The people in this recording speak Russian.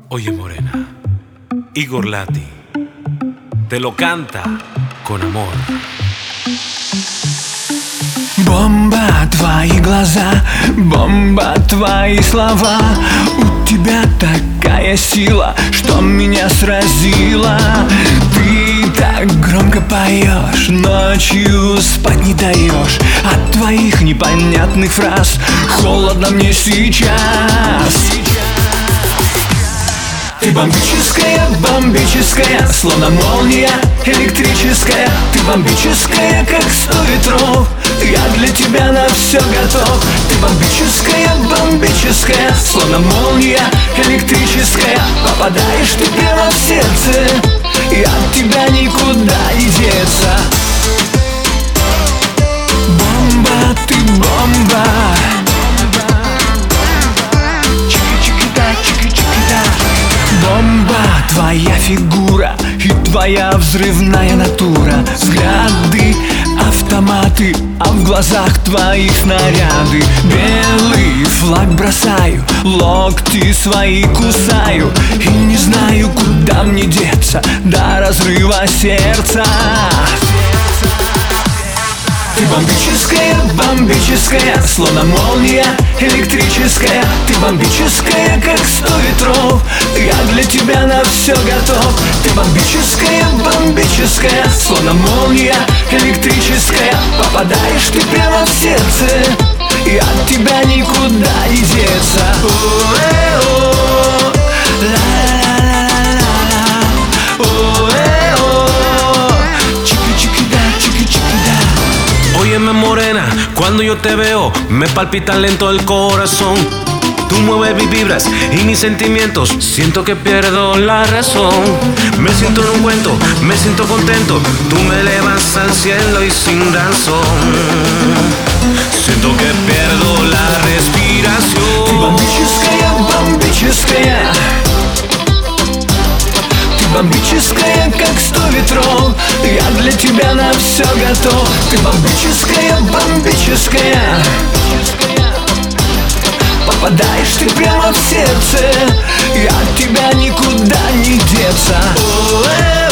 Oye morena, Igor Lati te lo canta con amor. Бомба, твои глаза, бомба, твои слова. У тебя такая сила, что меня сразила. Ты так громко поешь, ночью спать не даешь. От твоих непонятных фраз холодно мне сейчас. Ты бомбическая, бомбическая, словно молния электрическая. Ты бомбическая, как 100 ветров. Я для тебя на все готов. Ты бомбическая, бомбическая, словно молния электрическая. Попадаешь ты прямо в сердце, и от тебя никуда не деться. Бомба, ты бомба. Бомба, твоя фигура и твоя взрывная натура. Взгляды, автоматы, а в глазах твоих снаряды. Белый флаг бросаю, локти свои кусаю. И не знаю, куда мне деться до разрыва сердца. Ты бомбическая, бомбическая, словно молния электрическая. Ты бомбическая, как 100 ветров. Я для тебя на все готов. Ты бомбическая, бомбическая, словно молния электрическая. Попадаешь ты прямо в сердце, и от тебя никуда не деться. Óyeme morena, cuando yo te veo me palpita lento el corazón. Tú mueves mis vibras y mis sentimientos, siento que pierdo la razón. Me siento en un cuento, me siento contento, tú me elevas al cielo y sin razón. Siento que pierdo la respiración. Ты бомбическая, бомбическая. Бомбическая, как 100 ветров. Я для тебя на все готов. Ты бомбическая, бомбическая. Попадаешь ты прямо в сердце, и от тебя никуда не деться.